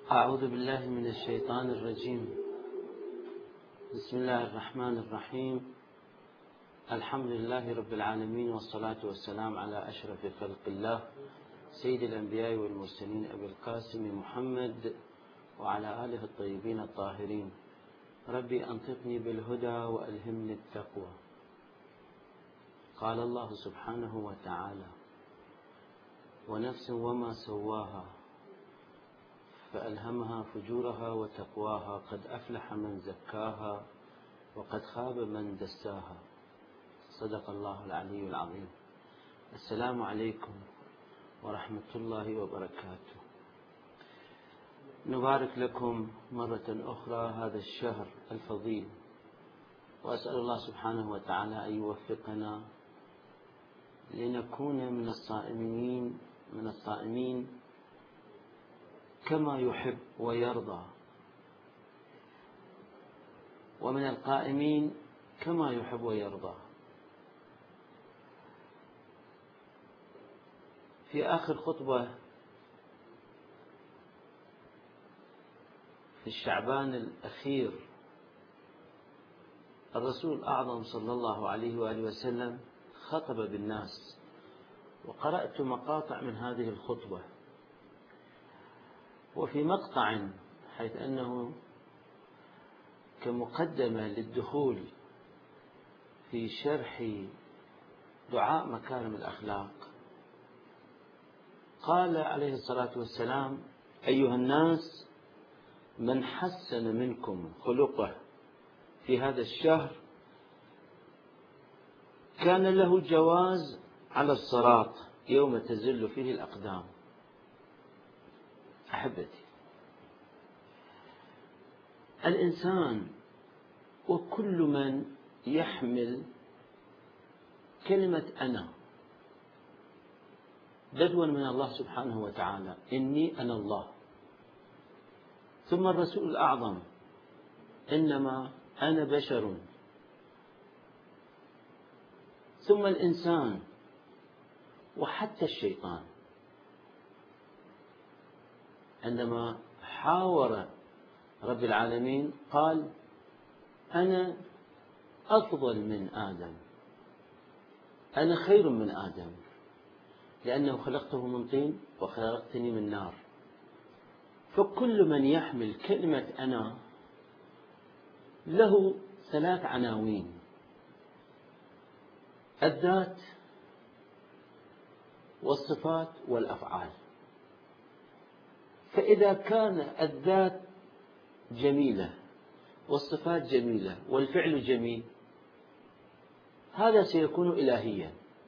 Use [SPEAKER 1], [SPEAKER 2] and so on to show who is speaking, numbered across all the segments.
[SPEAKER 1] أعوذ بالله من الشيطان الرجيم. بسم الله الرحمن الرحيم. الحمد لله رب العالمين، والصلاة والسلام على أشرف خلق الله سيد الأنبياء والمرسلين أبي القاسم محمد وعلى آله الطيبين الطاهرين. ربي أنطقني بالهدى وألهمني التقوى. قال الله سبحانه وتعالى: ونفس وما سواها فألهمها فجورها وتقواها، قد أفلح من زكاها وقد خاب من دساها. صدق الله العلي العظيم. السلام عليكم ورحمة الله وبركاته. نبارك لكم مرة أخرى هذا الشهر الفضيل، وأسأل الله سبحانه وتعالى أن يوفقنا لنكون من الصائمين كما يحب ويرضى، ومن القائمين كما يحب ويرضى. في آخر خطبة في الشعبان الأخير الرسول الأعظم صلى الله عليه وآله وسلم خطب بالناس، وقرأت مقاطع من هذه الخطبة. وفي مقطع حيث أنه كمقدمة للدخول في شرح دعاء مكارم الأخلاق، قال عليه الصلاة والسلام: أيها الناس، من حسن منكم خلقه في هذا الشهر كان له جواز على الصراط يوم تزل فيه الأقدام. أحبتي، الإنسان وكل من يحمل كلمة أنا بدوا من الله سبحانه وتعالى، إني أنا الله، ثم الرسول الأعظم إنما أنا بشر، ثم الإنسان، وحتى الشيطان عندما حاور رب العالمين قال: أنا أفضل من آدم، أنا خير من آدم، لأنه خلقته من طين وخلقتني من نار. فكل من يحمل كلمة أنا له ثلاث عناوين: الذات والصفات والأفعال. فإذا كان الذات جميلة والصفات جميلة والفعل جميل، هذا سيكون إلهيا.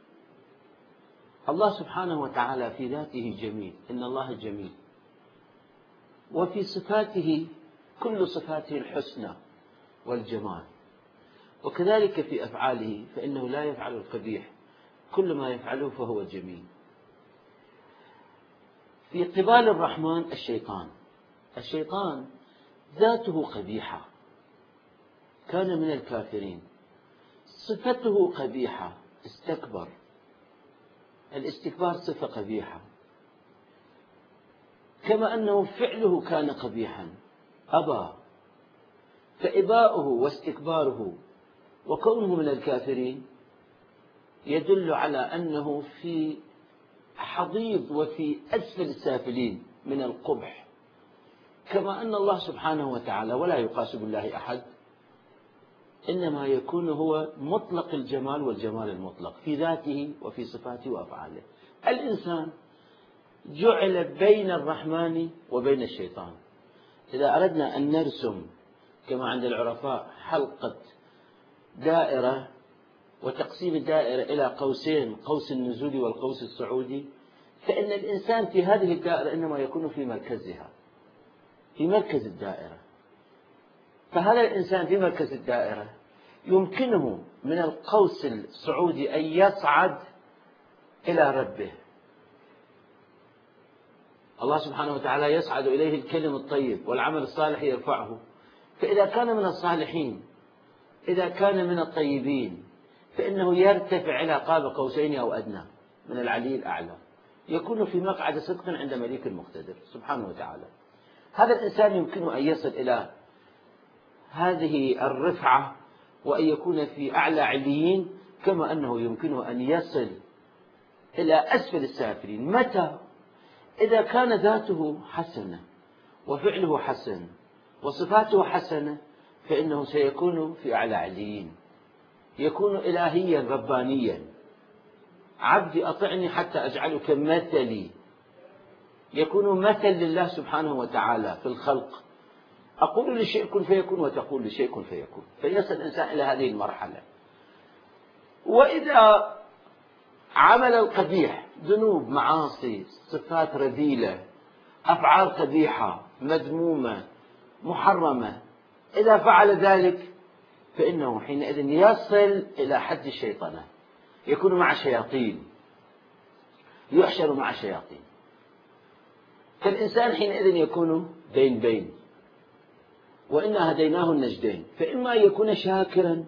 [SPEAKER 1] الله سبحانه وتعالى في ذاته جميل، إن الله جميل، وفي صفاته كل صفاته الحسنى والجمال، وكذلك في أفعاله فإنه لا يفعل القبيح، كل ما يفعله فهو جميل. في قبال الرحمن الشيطان ذاته قبيحة، كان من الكافرين، صفته قبيحة، استكبر، الاستكبار صفة قبيحة، كما أنه فعله كان قبيحا، أبى. فإباؤه واستكباره وكونه من الكافرين يدل على أنه في حضيض وفي أسفل السافلين من القبح، كما أن الله سبحانه وتعالى ولا يقاس بالله أحد، إنما يكون هو مطلق الجمال والجمال المطلق في ذاته وفي صفاته وأفعاله. الإنسان جعل بين الرحمن وبين الشيطان. إذا أردنا أن نرسم كما عند العرفاء حلقة دائرة وتقسيم الدائرة إلى قوسين، قوس النزول والقوس الصعودي، فإن الإنسان في هذه الدائرة إنما يكون في مركزها، في مركز الدائرة. فهذا الإنسان في مركز الدائرة يمكنه من القوس الصعودي أن يصعد إلى ربه. الله سبحانه وتعالى يصعد إليه الكلم الطيب والعمل الصالح يرفعه. فإذا كان من الصالحين، إذا كان من الطيبين، فإنه يرتفع إلى قاب قوسين أو أدنى من العلي الأعلى، يكون في مقعد صدق عند مليك مقتدر سبحانه وتعالى. هذا الإنسان يمكنه أن يصل إلى هذه الرفعة وأن يكون في أعلى عليين، كما أنه يمكنه أن يصل إلى أسفل السافلين. متى؟ إذا كان ذاته حسنة وفعله حسن وصفاته حسنة، فإنه سيكون في أعلى عليين، يكون إلهيا ربانيا. عبدي أطعني حتى أجعلك مثلي، يكون مثل لله سبحانه وتعالى في الخلق. أقول لشيء كن فيكون وتقول لشيء كن فيكون، فيصل الإنسان إلى هذه المرحلة. وإذا عمل القبيح، ذنوب، معاصي، صفات رذيلة، أفعال قبيحة مذمومة محرمة، إذا فعل ذلك فإنه حينئذ يصل إلى حد الشيطنة، يكون مع شياطين، يحشر مع شياطين. فالإنسان حينئذ يكون بين بين، وإنا هديناه النجدين، فإما أن يكون شاكرا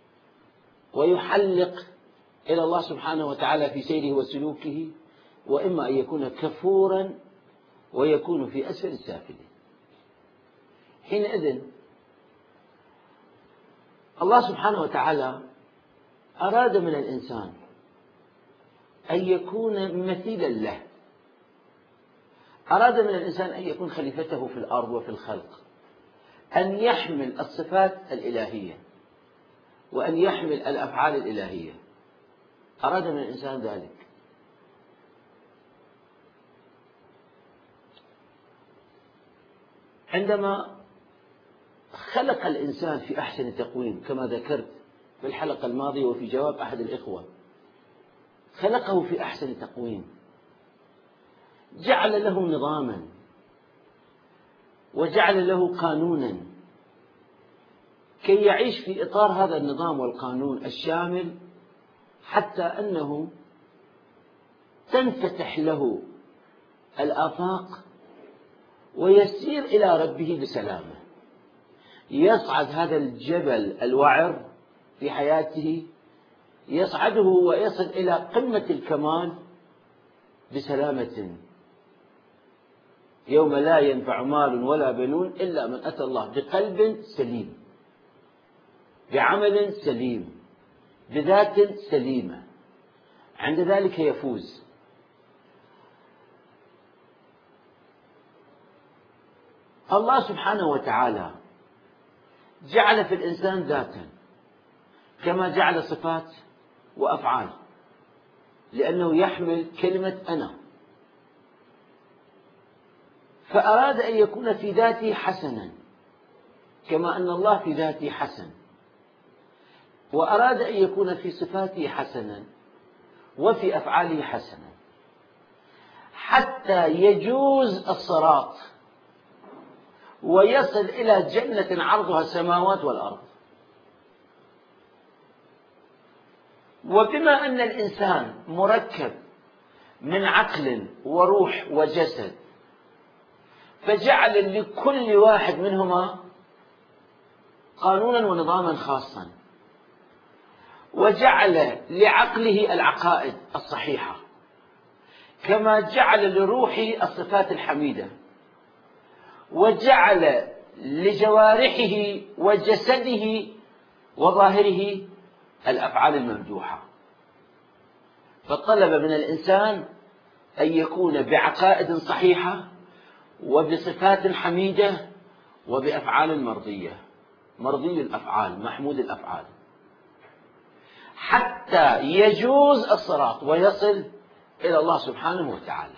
[SPEAKER 1] ويحلق إلى الله سبحانه وتعالى في سيره وسلوكه، وإما أن يكون كفورا ويكون في أسفل السافلين. حينئذ الله سبحانه وتعالى أراد من الإنسان أن يكون مثيلا له، أراد من الإنسان أن يكون خليفته في الأرض وفي الخلق، أن يحمل الصفات الإلهية وأن يحمل الأفعال الإلهية، أراد من الإنسان ذلك. عندما خلق الإنسان في أحسن تقويم كما ذكرت في الحلقة الماضية وفي جواب أحد الإخوة، خلقه في أحسن تقويم، جعل له نظاما وجعل له قانونا كي يعيش في إطار هذا النظام والقانون الشامل، حتى أنه تنفتح له الآفاق ويسير إلى ربه بسلامة. يصعد هذا الجبل الوعر في حياته، يصعده ويصل إلى قمة الكمال بسلامة، يوم لا ينفع مال ولا بنون إلا من أتى الله بقلب سليم، بعمل سليم، بذات سليمة، عند ذلك يفوز. الله سبحانه وتعالى جعل في الإنسان ذاتا كما جعل صفات وأفعال، لأنه يحمل كلمة أنا، فأراد أن يكون في ذاته حسنا كما أن الله في ذاته حسن، وأراد أن يكون في صفاته حسنا وفي أفعاله حسنا، حتى يجوز الصراط ويصل إلى جنة عرضها السماوات والأرض. وبما أن الإنسان مركب من عقل وروح وجسد، فجعل لكل واحد منهما قانونا ونظاما خاصا، وجعل لعقله العقائد الصحيحة، كما جعل لروحه الصفات الحميدة، وجعل لجوارحه وجسده وظاهره الأفعال الممدوحة. فطلب من الإنسان أن يكون بعقائد صحيحة وبصفات حميدة وبأفعال مرضية، مرضي الأفعال، محمود الأفعال، حتى يجوز الصراط ويصل إلى الله سبحانه وتعالى.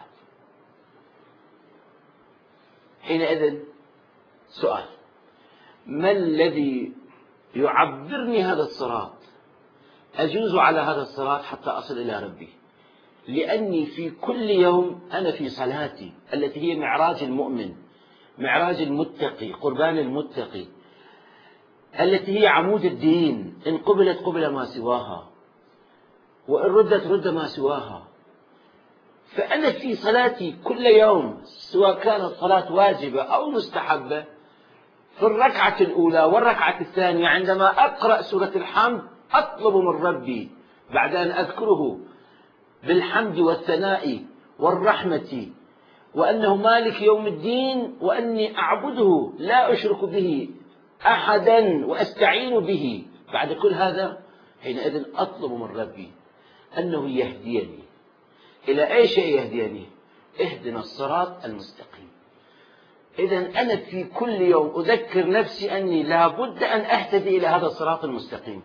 [SPEAKER 1] حينئذ سؤال: ما الذي يعبرني هذا الصراط؟ أجوز على هذا الصراط حتى أصل إلى ربي، لأني في كل يوم أنا في صلاتي التي هي معراج المؤمن، معراج المتقي، قربان المتقي، التي هي عمود الدين، إن قبلت قبل ما سواها، وإن ردت رد ما سواها. فأنا في صلاتي كل يوم، سواء كانت صلاة واجبة أو مستحبة، في الركعة الأولى والركعة الثانية عندما أقرأ سورة الحمد أطلب من ربي بعد أن أذكره بالحمد والثناء والرحمة وأنه مالك يوم الدين، وأني أعبده لا أشرك به أحدا وأستعين به، بعد كل هذا حينئذ أطلب من ربي أنه يهديني. إلى أي شيء يهديني؟ اهدنا الصراط المستقيم. إذن أنا في كل يوم أذكر نفسي أني لا بد أن أهتدي إلى هذا الصراط المستقيم.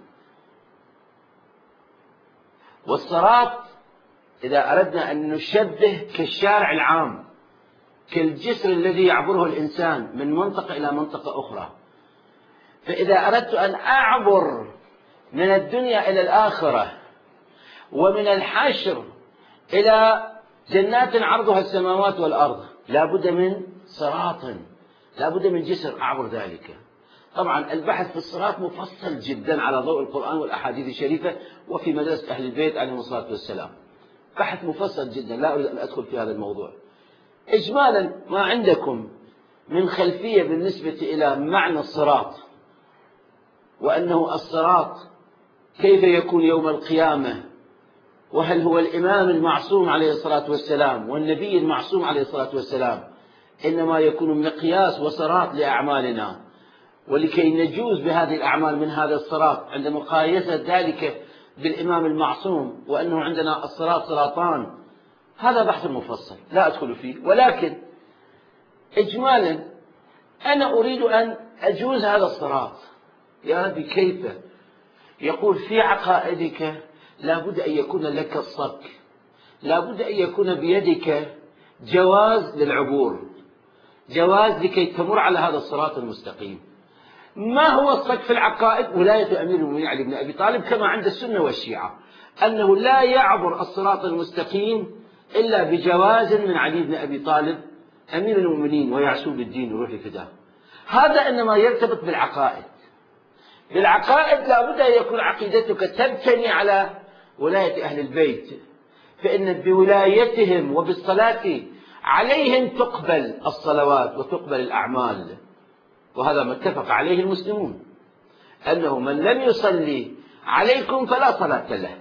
[SPEAKER 1] والصراط إذا أردنا أن نشبه كالشارع العام، كالجسر الذي يعبره الإنسان من منطقة إلى منطقة أخرى. فإذا أردت أن أعبر من الدنيا إلى الآخرة، ومن الحشر إلى جنات عرضها السماوات والأرض، لا بد من صراط، لا بد من جسر أعبر ذلك. طبعا البحث في الصراط مفصل جدا على ضوء القرآن والأحاديث الشريفة، وفي مدرسة أهل البيت عليهم الصلاة والسلام بحث مفصل جدا، لا أريد أن أدخل في هذا الموضوع. إجمالا ما عندكم من خلفية بالنسبة إلى معنى الصراط، وأنه الصراط كيف يكون يوم القيامة، وهل هو الإمام المعصوم عليه الصلاة والسلام والنبي المعصوم عليه الصلاة والسلام إنما يكون مقياس وصراط لأعمالنا، ولكي نجوز بهذه الأعمال من هذا الصراط عند مقايسة ذلك بالإمام المعصوم، وأنه عندنا الصراط صراطان. هذا بحث مفصل لا أدخل فيه، ولكن إجمالا أنا أريد أن أجوز هذا الصراط. يا ربي كيف؟ يقول في عقائدك لا بد أن يكون لك الصك، لا بد أن يكون بيدك جواز للعبور، جواز لكي تمر على هذا الصراط المستقيم. ما هو الصك في العقائد؟ ولاية أمير المؤمنين علي بن أبي طالب كما عند السنة والشيعة، أنه لا يعبر الصراط المستقيم إلا بجواز من علي بن أبي طالب أمير المؤمنين ويعسوب الدين وروح الفداء. هذا إنما يرتبط بالعقائد. بالعقائد لا بد أن يكون عقيدتك تبتني على ولاية أهل البيت، فإن بولايتهم وبالصلاة عليهم تقبل الصلوات وتقبل الأعمال. وهذا ما اتفق عليه المسلمون، أنه من لم يصلي عليكم فلا صلاة له.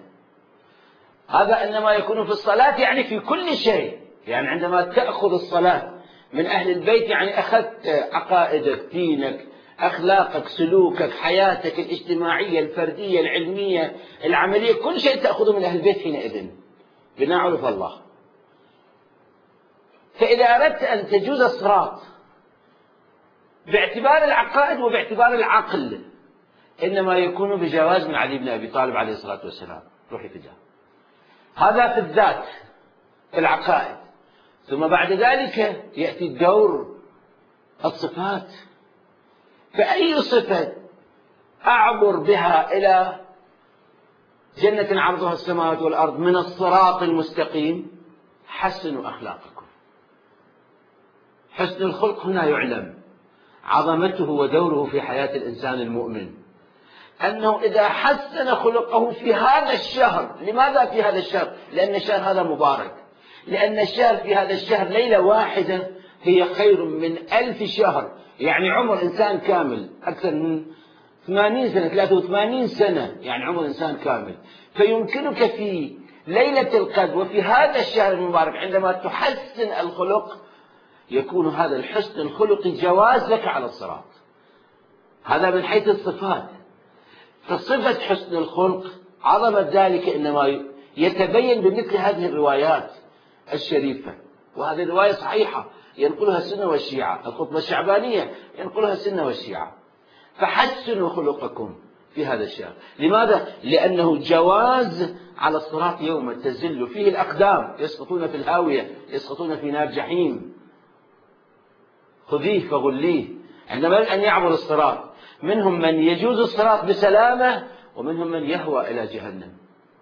[SPEAKER 1] هذا إنما يكون في الصلاة، يعني في كل شيء. يعني عندما تأخذ الصلاة من أهل البيت يعني أخذت عقائدك، دينك، أخلاقك، سلوكك، حياتك الاجتماعية، الفردية، العلمية، العملية، كل شيء تأخذه من أهل البيت حينئذ بنعرف الله. فإذا أردت أن تجوز الصراط باعتبار العقائد وباعتبار العقل، إنما يكون بجواز من علي بن أبي طالب عليه الصلاة والسلام روحي فداه. هذا في الذات في العقائد. ثم بعد ذلك يأتي الدور الصفات. فأي صفة أعبر بها إلى جنة عرضها السماوات والأرض من الصراط المستقيم؟ حسنوا أخلاقكم. حسن الخلق هنا يعلم عظمته ودوره في حياة الإنسان المؤمن، أنه إذا حسن خلقه في هذا الشهر. لماذا في هذا الشهر؟ لأن الشهر هذا مبارك، لأن الشهر في هذا الشهر ليلة واحدة هي خير من 1000 شهر. يعني عمر إنسان كامل أكثر من 80 سنة 83 سنة، يعني عمر إنسان كامل. فيمكنك في ليلة القدر وفي هذا الشهر المبارك عندما تحسن الخلق، يكون هذا الحسن الخلقي جواز لك على الصراط. هذا من حيث الصفات. فصفة حسن الخلق عظمة ذلك إنما يتبين بمثل هذه الروايات الشريفة. وهذه الرواية صحيحة ينقلها السنة والشيعة، الخطبة الشعبانية ينقلها السنة والشيعة. فحسنوا خلقكم في هذا الشهر. لماذا؟ لأنه جواز على الصراط يوم تزل فيه الأقدام، يسقطون في الهاوية، يسقطون في نار جحيم. خذيه فغليه. عندما أن يعبر الصراط منهم من يجوز الصراط بسلامة، ومنهم من يهوى إلى جهنم.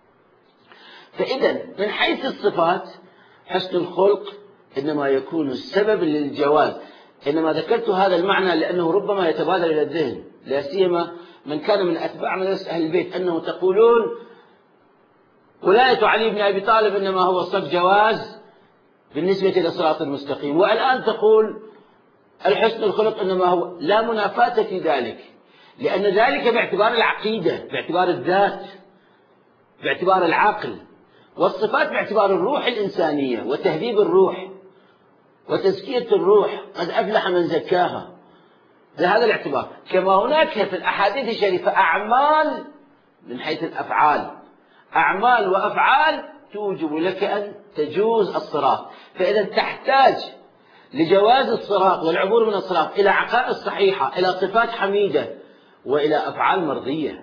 [SPEAKER 1] فإذا من حيث الصفات حسن الخلق إنما يكون السبب للجواز. إنما ذكرت هذا المعنى لأنه ربما يتبادر إلى الذهن، لا سيما من كان من أتباع مدرسة أهل البيت، أنه تقولون ولاية علي بن أبي طالب إنما هو صك جواز بالنسبة إلى الصراط المستقيم، والآن تقول الحسن الخلق إنما هو. لا منافاة في ذلك، لأن ذلك باعتبار العقيدة، باعتبار الذات، باعتبار العقل. والصفات باعتبار الروح الإنسانية وتهذيب الروح. وتزكية الروح قد أفلح من زكاها. بهذا الاعتبار كما هناك في الأحاديث الشريفة أعمال من حيث الأفعال، أعمال وأفعال توجب لك أن تجوز الصراط. فإذا تحتاج لجواز الصراط والعبور من الصراط إلى عقائد صحيحة، إلى صفات حميدة، وإلى أفعال مرضية.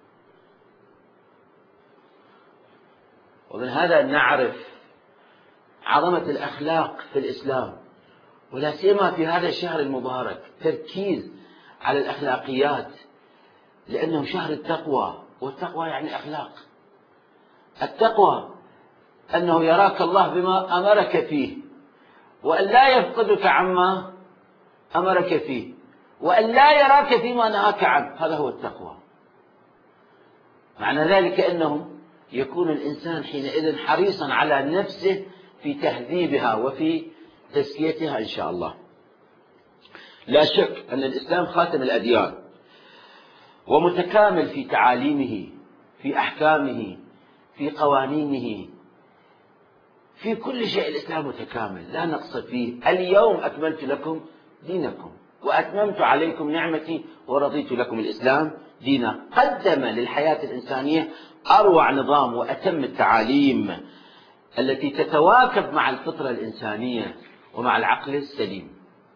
[SPEAKER 1] ومن هذا نعرف عظمة الأخلاق في الإسلام، ولا سيما في هذا الشهر المبارك تركيز على الأخلاقيات، لأنه شهر التقوى، والتقوى يعني أخلاق. التقوى أنه يراك الله بما أمرك فيه، وأن لا يفقدك عما أمرك فيه، وأن لا يراك فيما نهاك عنه. هذا هو التقوى. معنى ذلك أنه يكون الإنسان حينئذ حريصا على نفسه في تهذيبها وفي تزكيتها إن شاء الله. لا شك أن الإسلام خاتم الأديان، ومتكامل في تعاليمه، في أحكامه، في قوانينه، في كل شيء. الإسلام متكامل لا نقص فيه. اليوم أكملت لكم دينكم وأتممت عليكم نعمتي ورضيت لكم الإسلام دينا. قدم للحياة الإنسانية أروع نظام وأتم التعاليم التي تتواكب مع الفطرة الإنسانية ومع العقل السليم.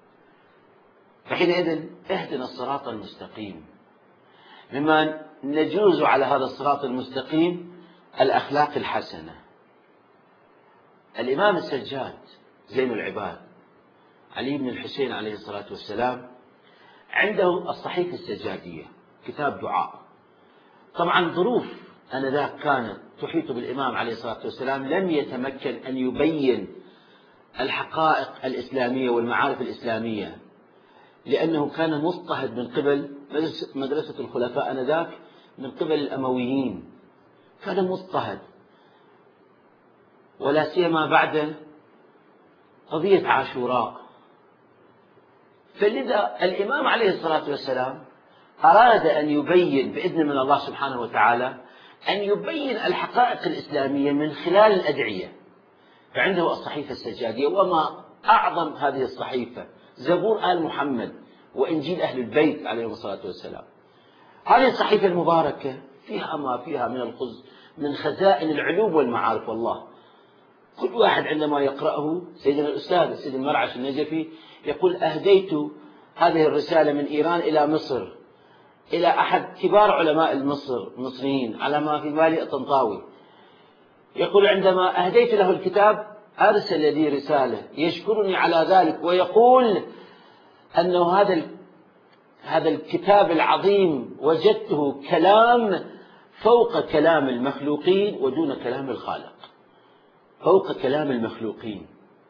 [SPEAKER 1] فحينئذ اهدنا الصراط المستقيم. مما نجوز على هذا الصراط المستقيم الأخلاق الحسنة. الإمام السجاد زين العباد علي بن الحسين عليه الصلاة والسلام عنده الصحيفة السجادية، كتاب دعاء. طبعا ظروف آنذاك كانت تحيط بالإمام عليه الصلاة والسلام، لم يتمكن أن يبين الحقائق الإسلامية والمعارف الإسلامية، لأنه كان مضطهد من قبل مدرسة الخلفاء آنذاك، من قبل الأمويين. كان مضطهد، ولا سيما بعد قضية عاشوراء. فلذا الإمام عليه الصلاة والسلام أراد أن يبين بإذن من الله سبحانه وتعالى، أن يبين الحقائق الإسلامية من خلال الأدعية. فعنده الصحيفة السجادية، وما أعظم هذه الصحيفة زبور آل محمد وإنجيل أهل البيت عليهم الصلاة والسلام. هذه الصحيفة المباركة فيها ما فيها من خزائن العلوم والمعارف. والله كل واحد عندما يقرأه، سيدنا الأستاذ سيد المرعش النجفي يقول: أهديت هذه الرسالة من إيران إلى مصر، إلى أحد كبار علماء المصريين على ما في بالي الطنطاوي. يقول: عندما أهديت له الكتاب أرسل لي رسالة يشكرني على ذلك، ويقول أنه هذا الكتاب العظيم وجدته كلام فوق كلام المخلوقين ودون كلام الخالق، فوق كلام المخلوقين.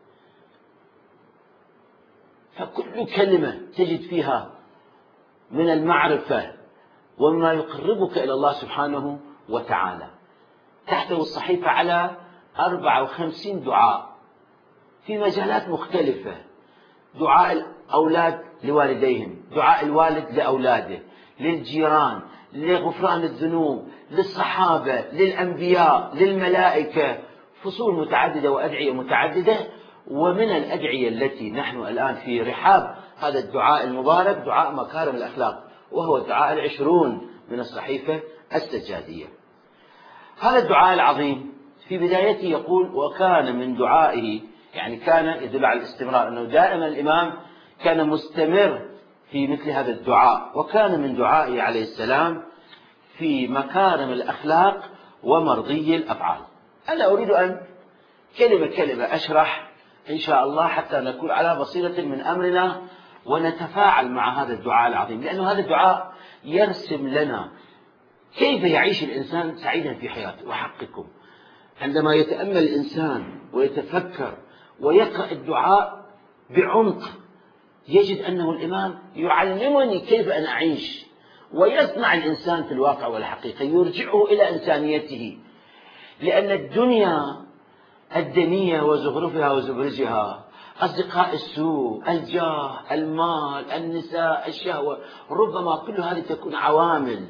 [SPEAKER 1] فكل كلمة تجد فيها من المعرفة وما يقربك إلى الله سبحانه وتعالى. تحته الصحيفة على 54 دعاء في مجالات مختلفة: دعاء الأولاد لوالديهم، دعاء الوالد لأولاده، للجيران، لغفران الذنوب، للصحابة، للأنبياء، للملائكة، فصول متعددة وأدعية متعددة. ومن الأدعية التي نحن الآن في رحاب هذا الدعاء المبارك دعاء مكارم الأخلاق، وهو الدعاء 20 من الصحيفة السجادية. هذا الدعاء العظيم في بدايته يقول: وكان من دعائه، يعني كان يدل على الاستمرار، أنه دائما الإمام كان مستمر في مثل هذا الدعاء. وكان من دعائه عليه السلام في مكارم الأخلاق ومرضي الأفعال. أنا أريد أن كلمة كلمة أشرح إن شاء الله حتى نكون على بصيرة من أمرنا ونتفاعل مع هذا الدعاء العظيم، لأن هذا الدعاء يرسم لنا كيف يعيش الإنسان سعيدا في حياته. وحقكم عندما يتأمل الإنسان ويتفكر ويقرأ الدعاء بعمق، يجد أنه الإمام يعلمني كيف أن أعيش، ويصنع الإنسان في الواقع والحقيقة، يرجعه إلى إنسانيته. لأن الدنيا الدنية وزخرفها وزبرجها، أصدقاء السوء، الجاه، المال، النساء، الشهوة، ربما كل هذه تكون عوامل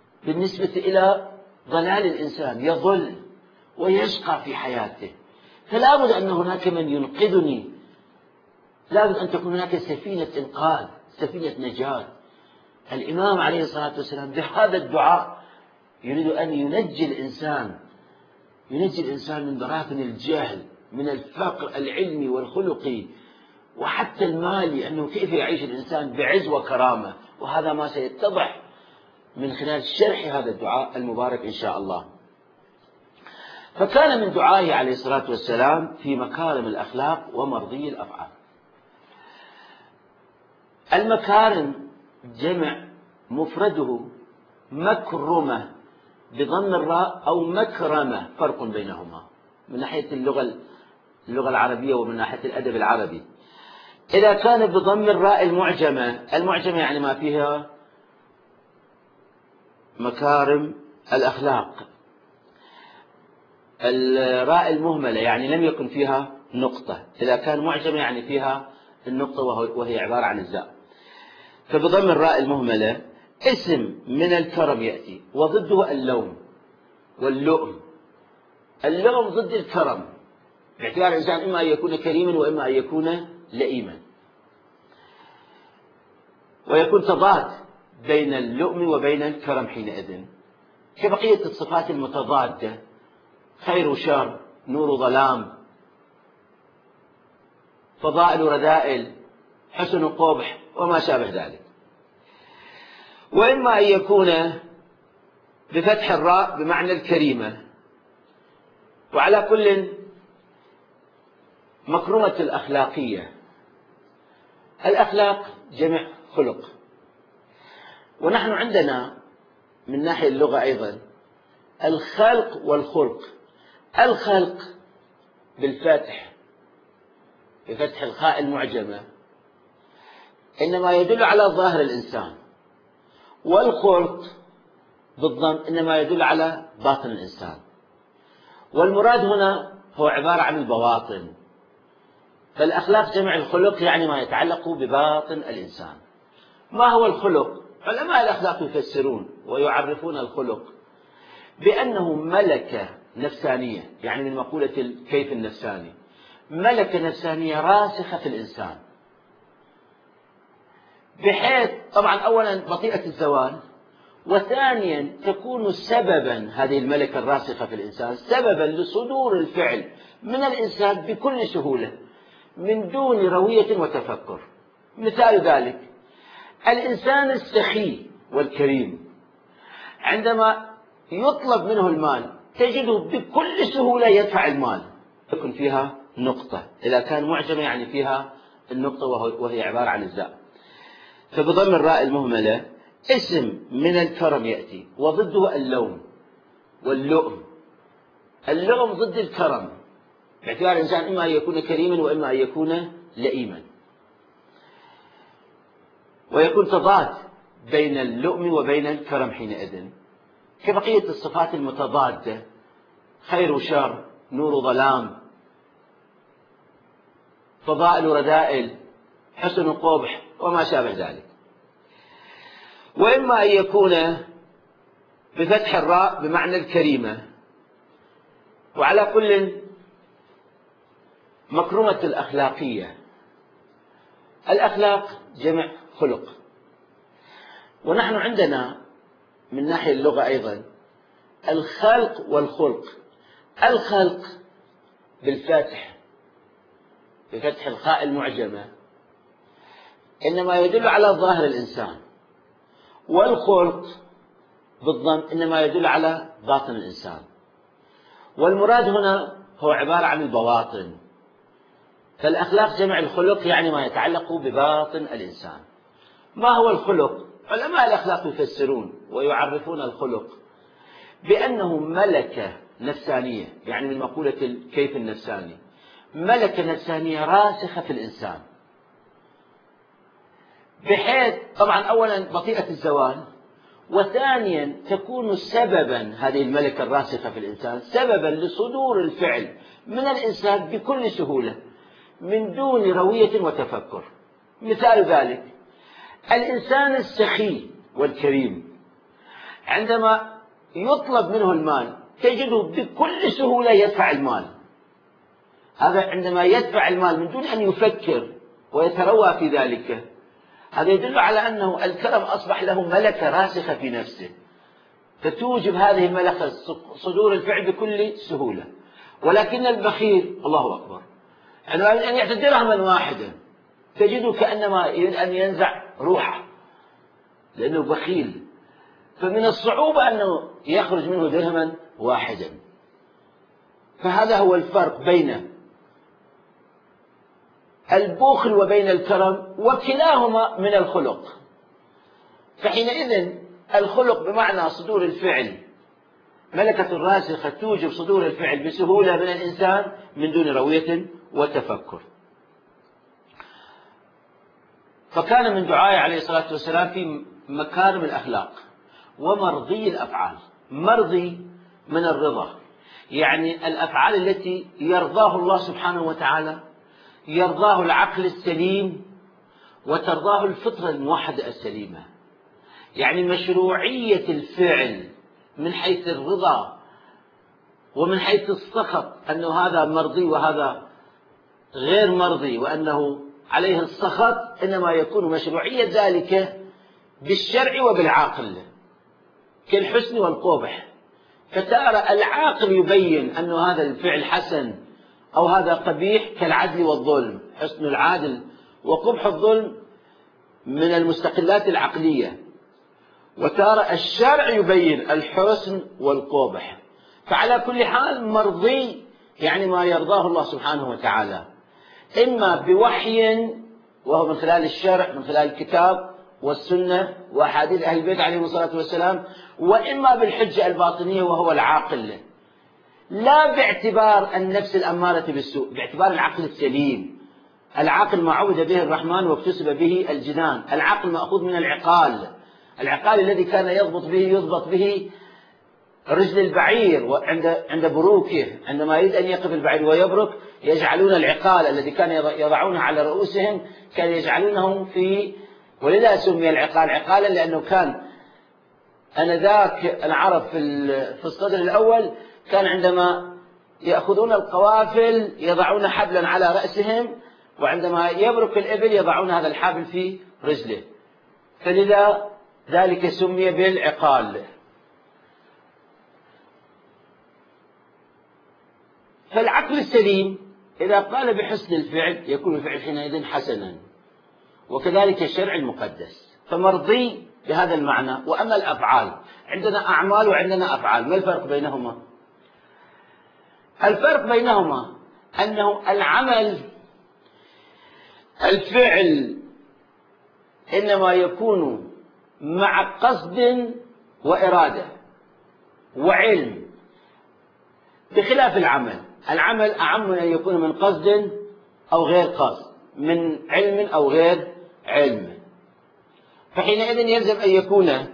[SPEAKER 1] بالنسبة إلى ضلال الإنسان، يضل ويشقى في حياته. فلا بد أن هناك من ينقذني، لا بد أن تكون هناك سفينة إنقاذ، سفينة نجاة. الإمام عليه الصلاة والسلام بهذا الدعاء يريد أن ينجي الإنسان، ينجي الإنسان من براثن الجهل، من الفقر العلمي والخلقي وحتى المالي، أنه كيف يعيش الإنسان بعز وكرامة. وهذا ما سيتضح من خلال شرح هذا الدعاء المبارك إن شاء الله. فكان من دعائه عليه الصلاة والسلام في مكارم الأخلاق ومرضي الأفعال. المكارم جمع مفرده مكرمة بضم الراء أو مكرمة، فرق بينهما من ناحية اللغة العربية ومن ناحية الأدب العربي. إذا كان بضم الراء المعجمة يعني ما فيها مكارم الأخلاق. الراء المهملة يعني لم يكن فيها نقطة، إذا كان معجمة يعني فيها النقطة وهي عبارة عن الزاء. فبضم الراء المهملة اسم من الكرم يأتي وضده اللوم واللؤم. اللؤم ضد الكرم، باعتبار الإنسان إما أن يكون كريما وإما أن يكون لئيما، ويكون تضاد بين اللؤم وبين الكرم حينئذ، كبقية الصفات المتضادة: خير وشر، نور وظلام، فضائل ورذائل، حسن وقبح وما شابه ذلك. وإما أن يكون بفتح الراء بمعنى الكريمة. وعلى كل مكرمة الأخلاقية. الأخلاق جمع خلق، ونحن عندنا من ناحية اللغة أيضا الخلق والخلق. الخلق بالفتح، بفتح الخاء المعجمة، إنما يدل على ظاهر الإنسان، والخلق بالضم إنما يدل على باطن الإنسان. والمراد هنا هو عبارة عن البواطن. فالأخلاق جمع الخلق يعني ما يتعلق بباطن الإنسان. ما هو الخلق؟ علماء الأخلاق يفسرون ويعرفون الخلق بأنه ملكة نفسانية، يعني من مقولة الكيف النفساني، ملكة نفسانية راسخة في الإنسان، بحيث طبعا أولا بطيئة الزوال، وثانيا تكون سببا، هذه الملكة الراسخة في الإنسان سببا لصدور الفعل من الإنسان بكل سهولة من دون روية وتفكر. مثال ذلك الإنسان السخي والكريم عندما يطلب منه المال تجده بكل سهولة يدفع المال، يكون فيها نقطة، إذا كان معجمة يعني فيها النقطة وهي عبارة عن الزاء. فبضم الراء المهملة اسم من الكرم يأتي وضده اللوم واللؤم. اللؤم ضد الكرم، باعتبار الإنسان إما أن يكون كريما وإما أن يكون لئيما، ويكون تضاد بين اللؤم وبين الكرم حينئذ، كبقية الصفات المتضادة: خير وشر، نور وظلام، فضائل ورذائل، حسن وقبح وما شابه ذلك. وإما أن يكون بفتح الراء بمعنى الكريمة. وعلى كل مكرمة الأخلاقية. الأخلاق جمع خلق، ونحن عندنا من ناحية اللغة أيضا الخلق والخلق. الخلق بالفتح، بفتح الخاء المعجمة، إنما يدل على ظاهر الإنسان، والخلق بالضم إنما يدل على باطن الإنسان. والمراد هنا هو عبارة عن البواطن. فالأخلاق جمع الخلق يعني ما يتعلق بباطن الإنسان. ما هو الخلق؟ علماء الأخلاق يفسرون ويعرفون الخلق بأنه ملكة نفسانية، يعني من مقولة الكيف النفساني، ملكة نفسانية راسخة في الإنسان، بحيث طبعا أولا بطيئة الزوال، وثانيا تكون سببا، هذه الملكة الراسخة في الإنسان سببا لصدور الفعل من الإنسان بكل سهولة من دون روية وتفكر. مثال ذلك الإنسان السخي والكريم عندما يطلب منه المال تجده بكل سهولة يدفع المال، هذا عندما يدفع المال من دون أن يفكر ويتروى في ذلك، هذا يدل على أنه الكرم أصبح له ملكة راسخة في نفسه، فتوجب هذه الملكة صدور الفعل بكل سهولة. ولكن البخيل الله أكبر عندما أن يعطي درهما واحدا تجده كأنما يريد أن ينزع روحه لأنه بخيل، فمن الصعوبة أنه يخرج منه درهما واحدا. فهذا هو الفرق بين البخل وبين الكرم، وكلاهما من الخلق. فحينئذ الخلق بمعنى صدور الفعل، ملكة راسخة توجب صدور الفعل بسهولة من الإنسان من دون روية وتفكر. فكان من دعائه عليه الصلاة والسلام في مكارم الأخلاق ومرضي الأفعال. مرضي من الرضا، يعني الأفعال التي يرضاه الله سبحانه وتعالى، يرضاه العقل السليم وترضاه الفطرة الموحدة السليمة. يعني مشروعية الفعل من حيث الرضا ومن حيث السخط، أنه هذا مرضي وهذا غير مرضي وأنه عليه السخط، إنما يكون مشروعية ذلك بالشرع وبالعقل كالحسن والقبح. فترى العاقل يبين أن هذا الفعل حسن أو هذا قبيح كالعدل والظلم، حسن العادل وقبح الظلم من المستقلات العقلية. وترى الشرع يبين الحسن والقبح. فعلى كل حال مرضي يعني ما يرضاه الله سبحانه وتعالى، إما بوحي وهو من خلال الشرع من خلال الكتاب والسنة وأحاديث أهل البيت عليهم الصلاة والسلام، وإما بالحجة الباطنية وهو العاقل، لا باعتبار النفس الأمارة بالسوء، باعتبار العقل السليم. العقل ما عبد به الرحمن واكتسب به الجنان، العقل مأخوذ من العقال، العقال الذي كان يضبط به رجل البعير عند بروكه، عندما يريد أن يقف البعير ويبرك يجعلون العقال الذي كان يضعونه على رؤوسهم كان يجعلونه في، ولذا سمي العقال عقالا لأنه كان أنذاك العرب في الصدر الأول كان عندما يأخذون القوافل يضعون حبلا على رأسهم، وعندما يبرك الإبل يضعون هذا الحبل في رجله، فلذا ذلك سمي بالعقال. فالعقل السليم إذا قال بحسن الفعل يكون الفعل حينئذ حسنا، وكذلك الشرع المقدس، فمرضي بهذا المعنى. وأما الأفعال، عندنا أعمال وعندنا أفعال، ما الفرق بينهما؟ الفرق بينهما أنه العمل الفعل إنما يكون مع قصد وإرادة وعلم، بخلاف العمل أعم من أن يكون من قصد أو غير قصد، من علم أو غير علم. فحينئذ يلزم أن يكون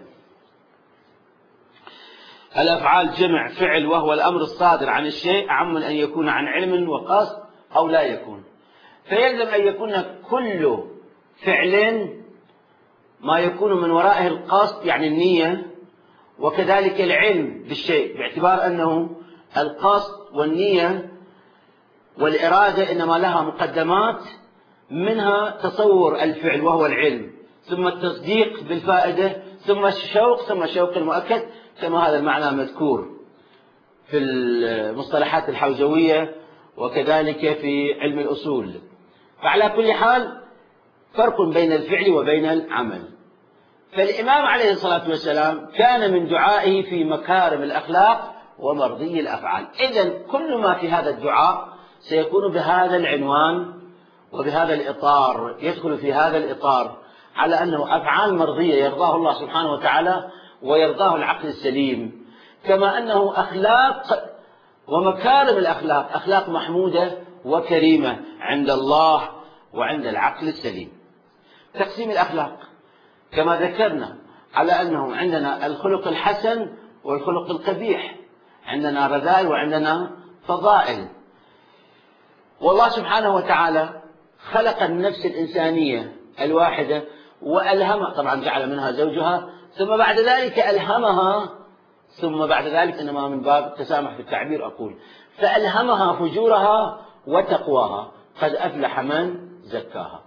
[SPEAKER 1] الأفعال جمع فعل وهو الأمر الصادر عن الشيء أعم من أن يكون عن علم وقصد أو لا يكون. فيلزم أن يكون كل فعل ما يكون من ورائه القصد يعني النية، وكذلك العلم بالشيء، باعتبار أنه القصد والنية والإرادة إنما لها مقدمات، منها تصور الفعل وهو العلم، ثم التصديق بالفائدة، ثم الشوق، ثم الشوق المؤكد، كما هذا المعنى مذكور في المصطلحات الحوزوية وكذلك في علم الأصول. فعلى كل حال فرق بين الفعل وبين العمل. فالإمام عليه الصلاة والسلام كان من دعائه في مكارم الأخلاق ومرضي الأفعال. إذن كل ما في هذا الدعاء سيكون بهذا العنوان وبهذا الإطار، يدخل في هذا الإطار على أنه أفعال مرضية يرضاه الله سبحانه وتعالى ويرضاه العقل السليم، كما أنه أخلاق ومكارم الأخلاق أخلاق محمودة وكريمة عند الله وعند العقل السليم. تقسيم الأخلاق كما ذكرنا على أنه عندنا الخلق الحسن والخلق القبيح، عندنا رذائل وعندنا فضائل. والله سبحانه وتعالى خلق النفس الإنسانية الواحدة وألهمها، طبعا جعل منها زوجها، ثم بعد ذلك ألهمها، ثم بعد ذلك إنما من باب التسامح في التعبير أقول، فألهمها فجورها وتقواها قد أفلح من زكاها.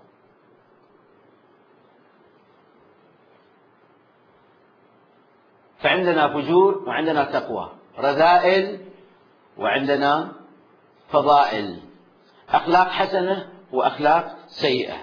[SPEAKER 1] فعندنا فجور وعندنا تقوى، رذائل وعندنا فضائل، أخلاق حسنة وأخلاق سيئة.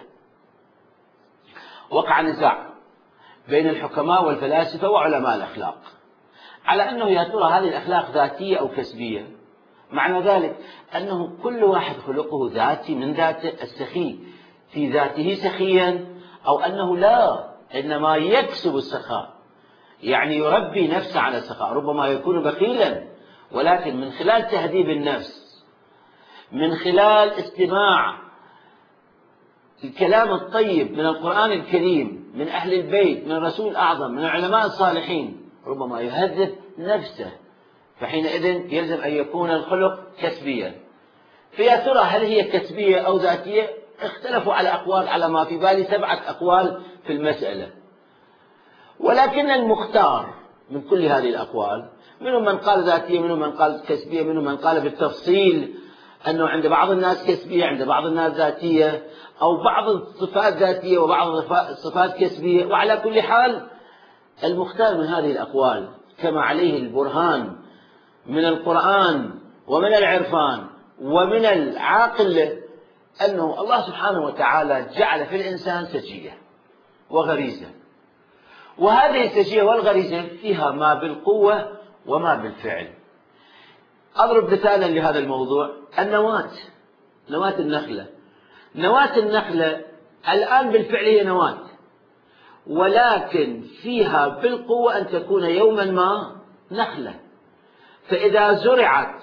[SPEAKER 1] وقع نزاع بين الحكماء والفلاسفة وعلماء الأخلاق على أنه يا ترى هذه الأخلاق ذاتية أو كسبية. معنى ذلك أنه كل واحد خلقه ذاتي من ذاته، السخي في ذاته سخيا، أو أنه لا، إنما يكسب السخاء، يعني يربي نفسه على السخاء، ربما يكون بخيلا ولكن من خلال تهذيب النفس، من خلال استماع الكلام الطيب من القرآن الكريم، من أهل البيت، من الرسول الأعظم، من العلماء الصالحين، ربما يهذب نفسه، فحينئذ يلزم أن يكون الخلق كسبيا. فيا ترى هل هي كسبية أو ذاتية؟ اختلفوا على أقوال، على ما في بالي 7 أقوال في المسألة، ولكن المختار من كل هذه الأقوال، منهم من قال ذاتية، منهم من قال كسبية، منهم من قال بالتفصيل أنه عند بعض الناس كسبية، عند بعض الناس ذاتية، أو بعض الصفات ذاتية وبعض الصفات كسبية. وعلى كل حال المختار من هذه الأقوال كما عليه البرهان من القرآن ومن العرفان ومن العاقل أنه الله سبحانه وتعالى جعل في الإنسان سجية وغريزة، وهذه السجية والغريزة فيها ما بالقوة وما بالفعل. أضرب مثالا لهذا الموضوع، النواة، نواة النخلة. نواة النخلة الآن بالفعل هي نواة، ولكن فيها بالقوة أن تكون يوما ما نخلة، فإذا زرعت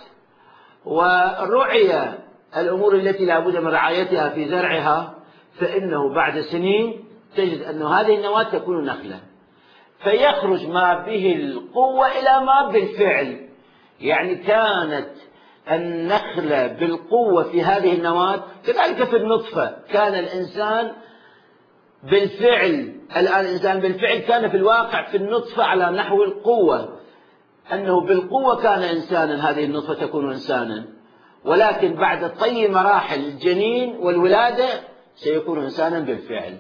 [SPEAKER 1] ورعي الأمور التي لا بد من رعايتها في زرعها، فإنه بعد سنين تجد أن هذه النواة تكون نخلة، فيخرج ما به القوة إلى ما بالفعل. يعني كانت النخلة بالقوة في هذه النواة، كذلك في النطفة كان الإنسان بالفعل، الآن الإنسان بالفعل كان في الواقع في النطفة على نحو القوة، أنه بالقوة كان إنسانا، هذه النطفة تكون إنسانا، ولكن بعد طي مراحل الجنين والولادة سيكون إنسانا بالفعل.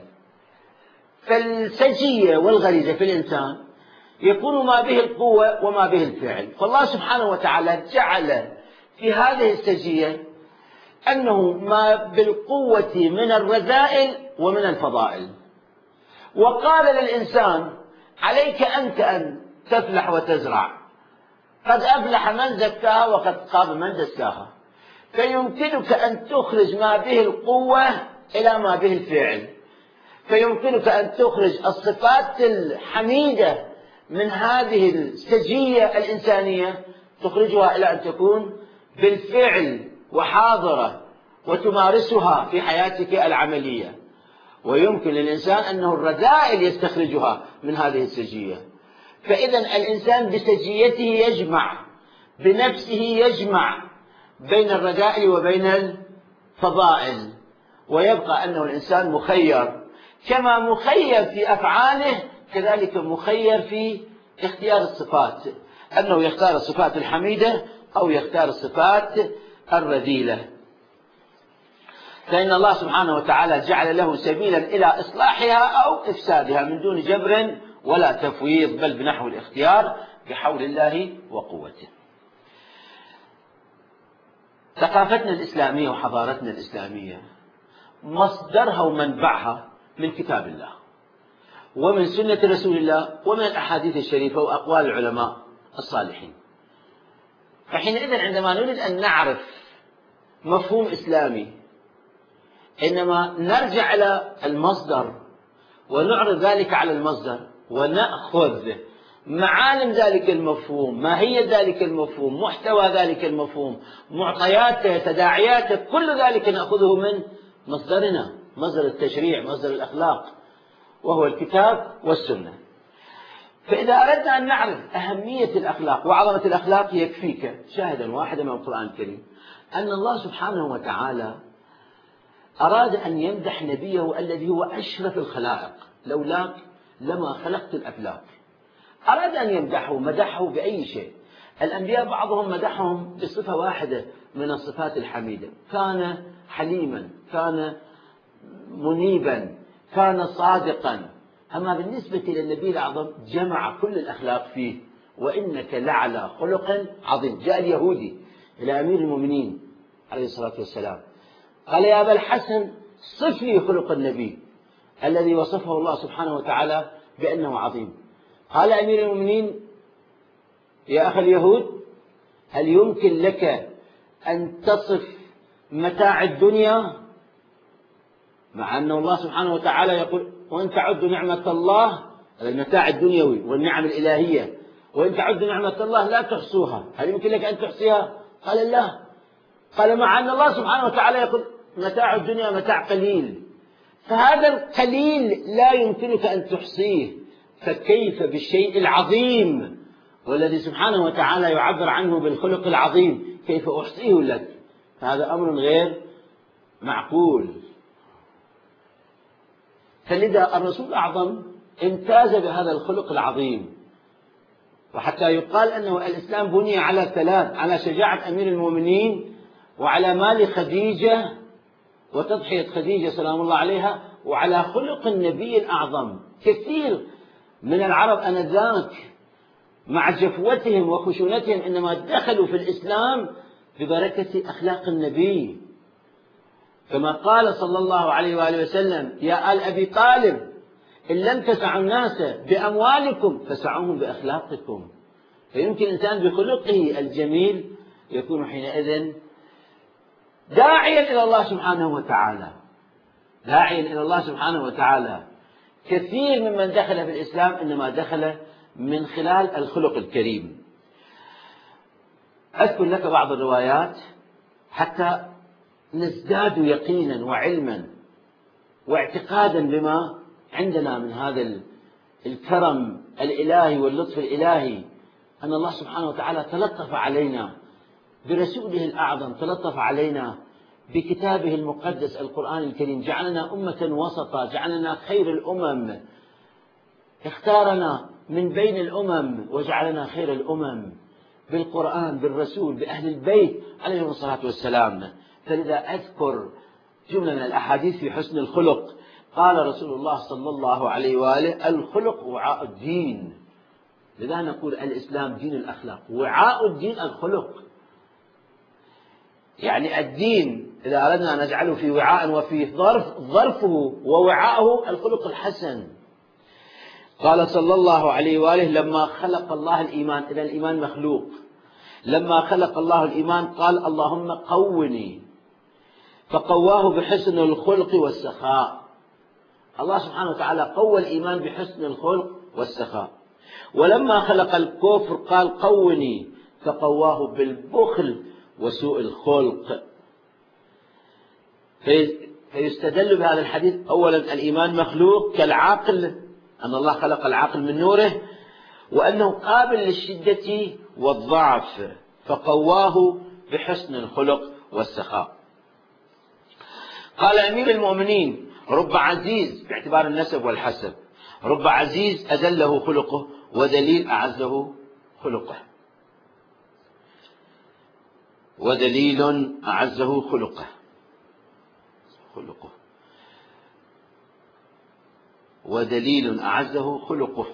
[SPEAKER 1] فالسجية والغريزة في الإنسان يكون ما به القوة وما به الفعل. فالله سبحانه وتعالى جعل في هذه السجية أنه ما بالقوة من الرذائل ومن الفضائل، وقال للإنسان عليك أنت أن تفلح وتزرع، قد أفلح من زكاها وقد خاب من دساها. فيمكنك أن تخرج ما به القوة إلى ما به الفعل، فيمكنك أن تخرج الصفات الحميدة من هذه السجية الإنسانية، تخرجها إلى أن تكون بالفعل وحاضرة وتمارسها في حياتك العملية. ويمكن للإنسان أنه الرذائل يستخرجها من هذه السجية. فإذا الإنسان بسجيته يجمع، بنفسه يجمع بين الرذائل وبين الفضائل، ويبقى أنه الإنسان مخير، كما مخير في أفعاله كذلك مخير في اختيار الصفات، أنه يختار الصفات الحميدة أو يختار الصفات الرذيلة. فإن الله سبحانه وتعالى جعل له سبيلا إلى إصلاحها أو إفسادها من دون جبر ولا تفويض، بل بنحو الاختيار بحول الله وقوته. ثقافتنا الإسلامية وحضارتنا الإسلامية مصدرها ومنبعها من كتاب الله ومن سنة رسول الله ومن الأحاديث الشريفة وأقوال العلماء الصالحين. فحينئذ عندما نريد أن نعرف مفهوم إسلامي، إنما نرجع إلى المصدر ونعرض ذلك على المصدر ونأخذ معالم ذلك المفهوم، ماهية ذلك المفهوم، محتوى ذلك المفهوم، معطياته، تداعياته، كل ذلك نأخذه من مصدرنا، مصدر التشريع، مصدر الأخلاق، وهو الكتاب والسنة. فإذا أردنا أن نعرف أهمية الأخلاق وعظمة الأخلاق يكفيك شاهدا واحدا من القرآن الكريم أن الله سبحانه وتعالى أراد أن يمدح نبيه الذي هو أشرف الخلائق، لولاك لما خلقت الأفلاك. أراد أن يمدحه، مدحه بأي شيء. الأنبياء بعضهم مدحهم بصفة واحدة، من الصفات الحميدة. كان حليما، كان منيبا، كان صادقا. أما بالنسبة للنبي الأعظم جمع كل الأخلاق فيه. وإنك لعلى خلق عظيم. جاء اليهودي إلى أمير المؤمنين عليه الصلاة والسلام قال: يا أبا الحسن، صف لي خلق النبي الذي وصفه الله سبحانه وتعالى بأنه عظيم. قال أمير المؤمنين: يا أخي اليهود، هل يمكن لك أن تصف متاع الدنيا، مع أن الله سبحانه وتعالى يقول: وإن تعدوا نعمة الله، المتاع الدنيوي والنعم الإلهية، وإن تعدوا نعمة الله لا تحصوها، هل يمكن لك أن تحصيها؟ قال: لا. قال: مع أن الله سبحانه وتعالى يقول متاع الدنيا متاع قليل، فهذا القليل لا يمكنك أن تحصيه، فكيف بالشيء العظيم والذي سبحانه وتعالى يعبر عنه بالخلق العظيم، كيف أحصيه لك؟ فهذا أمر غير معقول. فلذا الرسول الأعظم امتاز بهذا الخلق العظيم. وحتى يقال أنه الإسلام بني على ثلاث: على شجاعة أمير المؤمنين، وعلى مال خديجة وتضحية خديجة سلام الله عليها، وعلى خلق النبي الأعظم. كثير من العرب آنذاك مع جفوتهم وخشونتهم إنما دخلوا في الإسلام ببركة أخلاق النبي، كما قال صلى الله عليه وآله وسلم: يا آل أبي طالب، إن لم تسعوا الناس بأموالكم فسعوهم بأخلاقكم. فيمكن الإنسان بخلقه الجميل يكون حينئذ داعيا إلى الله سبحانه وتعالى، داعيا إلى الله سبحانه وتعالى. كثير ممن دخل في الإسلام إنما دخل من خلال الخلق الكريم. أذكر لك بعض الروايات حتى نزداد يقينا وعلما واعتقادا بما عندنا من هذا الكرم الإلهي واللطف الإلهي، أن الله سبحانه وتعالى تلطف علينا برسوله الأعظم، تلطف علينا بكتابه المقدس القرآن الكريم، جعلنا أمة وسطا، جعلنا خير الأمم، اختارنا من بين الأمم وجعلنا خير الأمم بالقرآن، بالرسول، بأهل البيت عليهم الصلاة والسلام. فلذا أذكر جملة من الأحاديث في حسن الخلق. قال رسول الله صلى الله عليه وآله: الخلق وعاء الدين. لذا نقول الإسلام دين الأخلاق، وعاء الدين الخلق. يعني الدين إذا أردنا أن نجعله في وعاء وفي ظرفه ووعاءه الخلق الحسن. قال صلى الله عليه وآله: لما خلق الله الإيمان، إذا الإيمان مخلوق، لما خلق الله الإيمان قال: اللهم قوني، فقواه بحسن الخلق والسخاء. الله سبحانه وتعالى قوى الإيمان بحسن الخلق والسخاء. ولما خلق الكفر قال: قوني، فقواه بالبخل وسوء الخلق. فيستدل بهذا الحديث أولا الإيمان مخلوق كالعقل، أن الله خلق العقل من نوره، وأنه قابل للشدة والضعف، فقواه بحسن الخلق والسخاء. قال أمير المؤمنين: رب عزيز، باعتبار النسب والحسب، رب عزيز أذله خلقه وذليل أعزه خلقه، وذليل أعزه خلقه ودليل أعزه خلقه.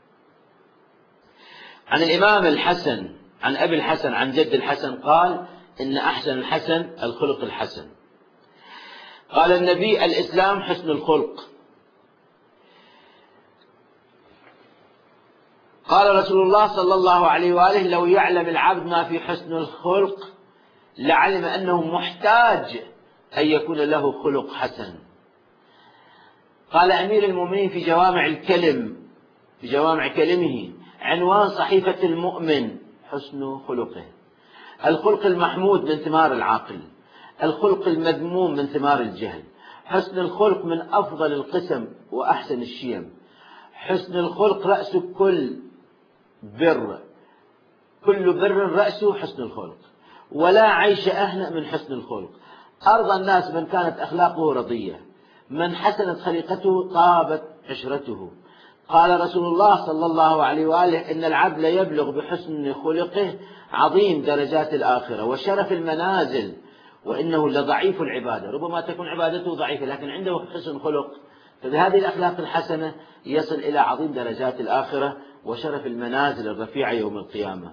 [SPEAKER 1] عن الإمام الحسن، عن أبي الحسن، عن جد الحسن قال: إن أحسن الحسن الخلق الحسن. قال النبي: الإسلام حسن الخلق. قال رسول الله صلى الله عليه وآله: لو يعلم العبد ما في حسن الخلق لعلم أنه محتاج أن يكون له خلق حسن. قال أمير المؤمنين في جوامع كلمه: عنوان صحيفة المؤمن حسن خلقه. الخلق المحمود من ثمار العقل، الخلق المذموم من ثمار الجهل. حسن الخلق من أفضل القسم وأحسن الشيم. حسن الخلق رأس كل بر، كل بر رأسه حسن الخلق، ولا عيش أهنأ من حسن الخلق. أرضى الناس من كانت أخلاقه رضية، من حسنت خليقته طابت عشرته، قال رسول الله صلى الله عليه وآله إن العبد يبلغ بحسن خلقه عظيم درجات الآخرة وشرف المنازل وإنه لضعيف العبادة. ربما تكون عبادته ضعيفة لكن عنده حسن خلق، فبهذه الأخلاق الحسنة يصل إلى عظيم درجات الآخرة وشرف المنازل الرفيعة يوم القيامة.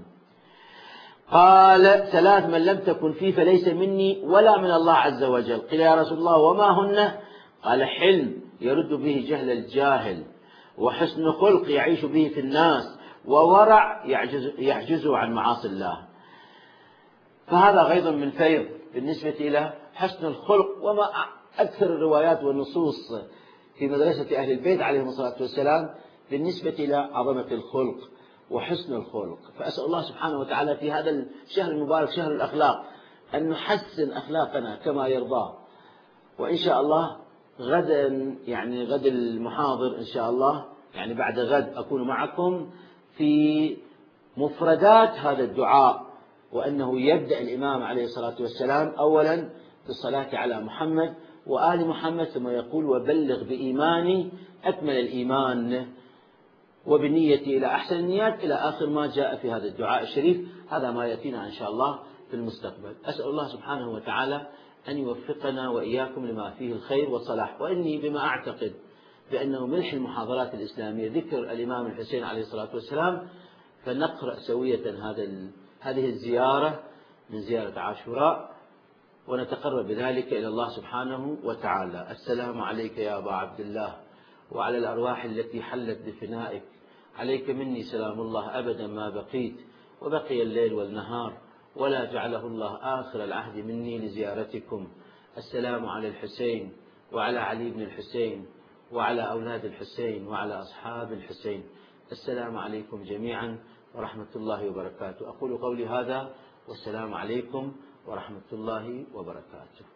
[SPEAKER 1] قال 3 من لم تكن فيه فليس مني ولا من الله عز وجل. قيل يا رسول الله وما هن؟ قال حلم يرد به جهل الجاهل، وحسن خلق يعيش به في الناس، وورع يعجزه عن معاصي الله. فهذا غيض من فيض بالنسبة إلى حسن الخلق، وما أكثر الروايات والنصوص في مدرسة أهل البيت عليهم الصلاة والسلام بالنسبة إلى عظمة الخلق وحسن الخلق. فأسأل الله سبحانه وتعالى في هذا الشهر المبارك شهر الأخلاق أن نحسن أخلاقنا كما يرضى. وإن شاء الله غدا يعني غد المحاضر إن شاء الله يعني بعد غد أكون معكم في مفردات هذا الدعاء، وأنه يبدأ الإمام عليه الصلاة والسلام أولا بالصلاة على محمد وآل محمد ثم يقول وبلغ بإيماني أكمل الإيمان وبنيتي إلى أحسن النيات إلى آخر ما جاء في هذا الدعاء الشريف. هذا ما يأتينا إن شاء الله في المستقبل. أسأل الله سبحانه وتعالى أن يوفقنا وإياكم لما فيه الخير والصلاح. وإني بما أعتقد بأنه ملح المحاضرات الإسلامية ذكر الإمام الحسين عليه الصلاة والسلام، فنقرأ سوية هذه الزيارة من زيارة عاشوراء ونتقرب بذلك إلى الله سبحانه وتعالى. السلام عليك يا أبا عبد الله وعلى الأرواح التي حلت بفنائك، عليك مني سلام الله أبدا ما بقيت وبقي الليل والنهار، ولا جعله الله آخر العهد مني لزيارتكم. السلام على الحسين وعلى علي بن الحسين وعلى أولاد الحسين وعلى أصحاب الحسين. السلام عليكم جميعا ورحمة الله وبركاته. أقول قولي هذا والسلام عليكم ورحمة الله وبركاته.